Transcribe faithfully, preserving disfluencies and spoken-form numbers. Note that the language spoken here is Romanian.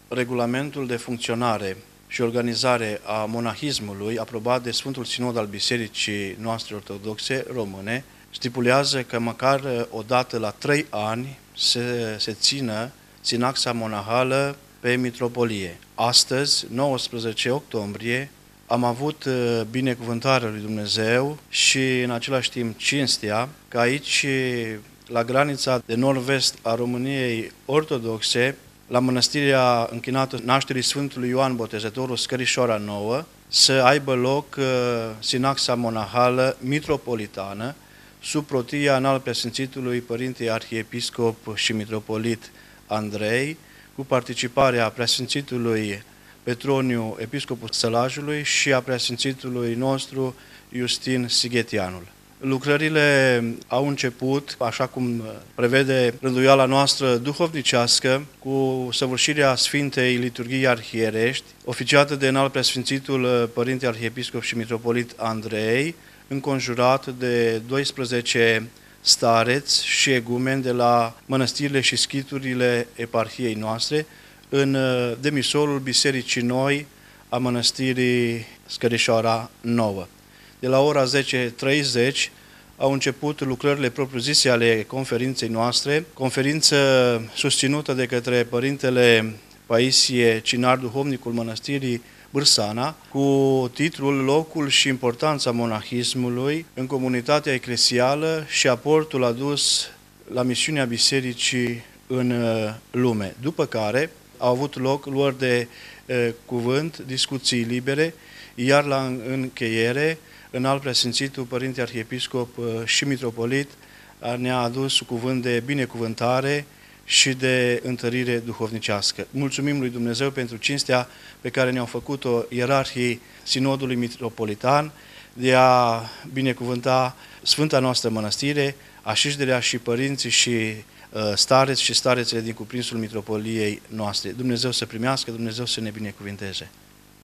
Regulamentul de funcționare și organizare a monahismului, aprobat de Sfântul Sinod al Bisericii noastre ortodoxe române, stipulează că măcar o dată la trei ani se, se țină sinaxa monahală pe mitropolie. Astăzi, nouăsprezece octombrie, am avut binecuvântarea lui Dumnezeu și în același timp cinstea că aici, la granița de nord-vest a României ortodoxe, la mănăstirea închinată nașterii Sfântului Ioan Botezătorul, Scărișoara Nouă, să aibă loc uh, sinaxa monahală mitropolitană sub protia înalt preasfințitului Părinte Arhiepiscop și Mitropolit Andrei, cu participarea preasfințitului Petroniu, Episcopul Sălajului, și a preasfințitului nostru Iustin Sighetianul. Lucrările au început, așa cum prevede rânduiala noastră duhovnicească, cu săvârșirea Sfintei Liturghii Arhierești, oficiată de înalt preasfințitul Părinte Arhiepiscop și Mitropolit Andrei, înconjurat de doisprezece stareți și egumeni de la mănăstirile și schiturile eparhiei noastre, în demisolul Bisericii Noi a mănăstirii Scărișoara Nouă. De la ora zece și treizeci au început lucrările propriu-zise ale conferinței noastre, conferință susținută de către Părintele Paisie Cinar, duhovnicul mănăstirii Bârsana, cu titlul Locul și importanța monahismului în comunitatea eclesială și aportul adus la misiunea bisericii în lume. După care au avut loc luări de uh, cuvânt, discuții libere, iar la încheiere, înalt preasfințitul Părinte Arhiepiscop și Mitropolit ne-a adus cuvânt de binecuvântare și de întărire duhovnicească. Mulțumim lui Dumnezeu pentru cinstea pe care ne-au făcut-o ierarhii Sinodului Mitropolitan de a binecuvânta Sfânta noastră mănăstire, așișderea și părinții și stareți și starețele din cuprinsul mitropoliei noastre. Dumnezeu să primească, Dumnezeu să ne binecuvinteze.